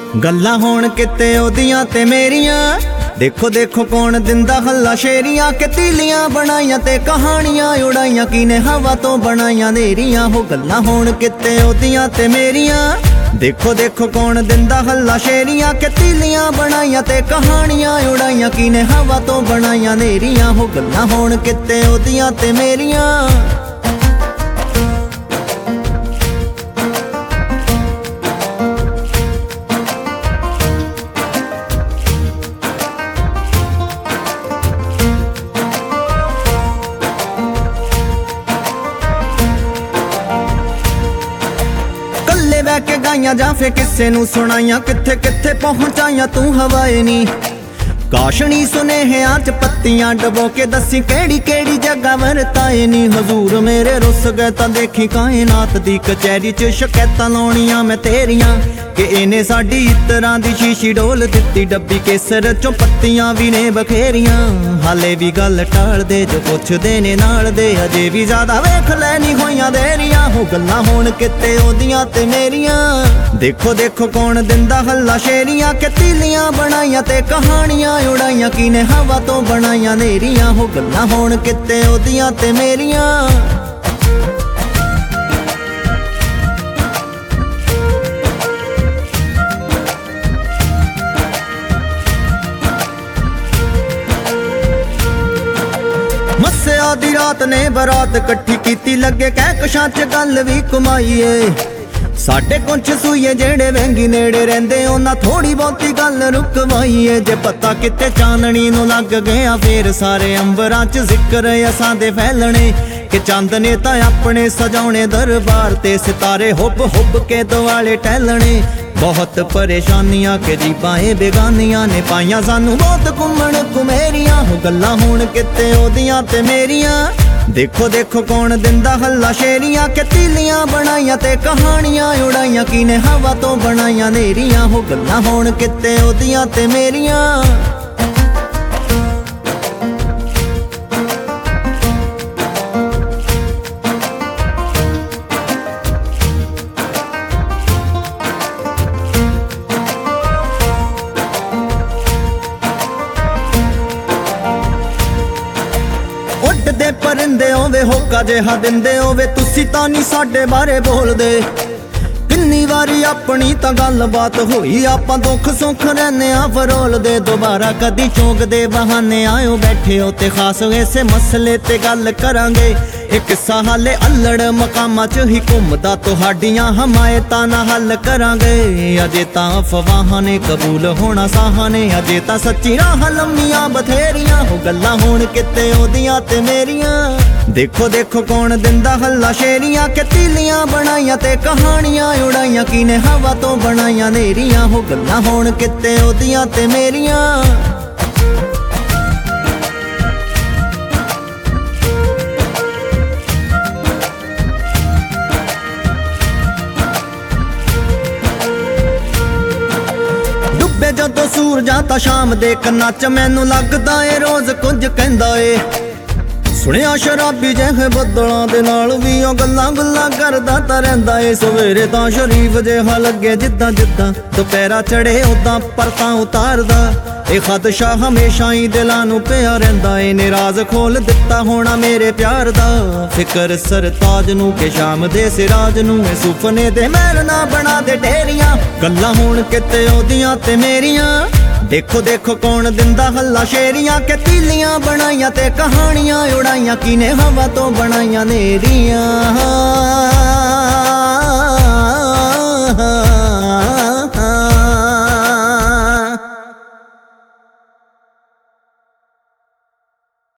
गल्लां होण किते ओदियां ते मेरियां, देखो देखो कौन दिंदा हल्ला शेरियां के तीलियां बनाइयां ते कहानियां उड़ाइयां किने हवा तो बनाइयां नेरियां हो। गल्लां होण किते ओदियां ते मेरियां, देखो देखो कौन दिंदा हल्ला शेरियां के तीलियां बनाइयां ते कहानियां उड़ाइयां किने हवा तो बनाइयां नेरियां हो। गल्लां होण किते ओदियां ते मेरियां। बह के गाइयां जां फिर किसे नू सुनाइयां, किथे किथे पहुंचाइयां तू हवाए नी। काशनी सुनेहियां च पत्तियां डबो के दसी केड़ी केड़ी जगह वरताए नी। हजूर मेरे रुस गए तां देखी कायनात दी कचैरी च शकैतां लाउणियां मैं तेरियां कि इने साडी इतरां दी शीशी डोल दित्ती डब्बी केसर चों पत्तियां भी ने बखेरियां। हाले भी गल टाल दे जो पुछदे ने नाल दे, अजे भी ज्यादा वेख लैनी होइयां देरियां हो। गल्लां होण किते ओदियां ते मेरियां, देखो देखो कौन दिंदा हल्ला शेरियां के तीलियां बनाइयां ते कहानियां उड़ाइयां किने हवा तो बनाइयां नेरियां हो। गल्लां होण किते ओदियां ते मेरियां। आधी रात ने बरात कट्ठी कीती लगे कहकशां च गल भी कमाईए। साडे कुछ सूईए जेड़े वेंगी नेड़े रहिंदे उन्हां थोड़ी बहुती गल रुकवाईए। जे पता किते चाननी नूं लग गया फिर सारे अंबरां च जिक्र असां दे फैलणे कि चंद ने तां अपने सजाउणे दरबार ते सितारे हुब हुब के दुआले टहलणे। बहुत परेशानियां के जीबाएं बेगानियां ने पाइयां सानू बहुत घुमण घुमेरियां हो। गल्लां होण किते ओदियां ते मेरियां, देखो देखो कौन दिंदा हल्ला शेरियां के तीलियां बनाइयां ते कहानियां उड़ाइयां किने हवा तो बनाइयां नेरियां हो। गल्लां होण किते ओदियां ते मेरियां। उड़दे परिंदे होवे होका जिहा दिंदे होवे, तुसी तां नी साडे बारे बोलदे। किन्नी वारी अपनी तां गल बात होई, आपां दुख सुख रैने आ फरोलदे। दोबारा कदी चौंक दे बहाने आयो बैठे हो ते खास ऐसे मसले ते गल करांगे। एक किस्सा हाले अल्लड़ मकामां च ही घुमदा, तुहाडियां हमायतां ना हल करांगे। अजे तां अफवाहां ने कबूल होना साहां ने, अजे तां सच्ची राह लम्मियां बथेरियां हो। गल्लां होण किते ओदियां ते मेरियां, देखो देखो कौन दिंदा हल्ला शेरियां के तीलियां बनाइयां ते कहानियां उड़ाइयां किने हवा तो बनाइयां नेरियां हो। गल्लां होण किते ओदियां ते मेरियां। डुੱਬੇ ਜਦੋਂ ਸੂਰਜਾਂ ਤਾਂ ਸ਼ਾਮ ਦੇ ਕੰਨਾਂ 'ਚ ਮੈਨੂੰ ਲੱਗਦਾ ਏ ਰੋਜ਼ ਕੁਝ ਕਹਿੰਦਾ ਏ। सुनिया शराबी जहे बदलों दे नाल भी ओ गल्लां गुल्लां करदा तां रहिंदा ए। सवेरे तां शरीफ जिहा लगे जिद्दां जिद्दां दुपहरा चढ़े उदां परतां उतारदा। ए खदशा हमेशा ही दिलां नूं पिया रहिंदा ए, निराज खोल दित्ता होना मेरे प्यार दा। फिकर सरताज नूं के शाम दे सिराज नूं ए सुपने दे महल ना बना दे डेरियां। गल्लां होण किते ओदियां ते मेरियां, देखो देखो कौन दिंदा हल्ला शेरियां के तीलियां बनाइयां ते कहानियां उड़ाइयां किने हवा तो बनाइयां नेरियां।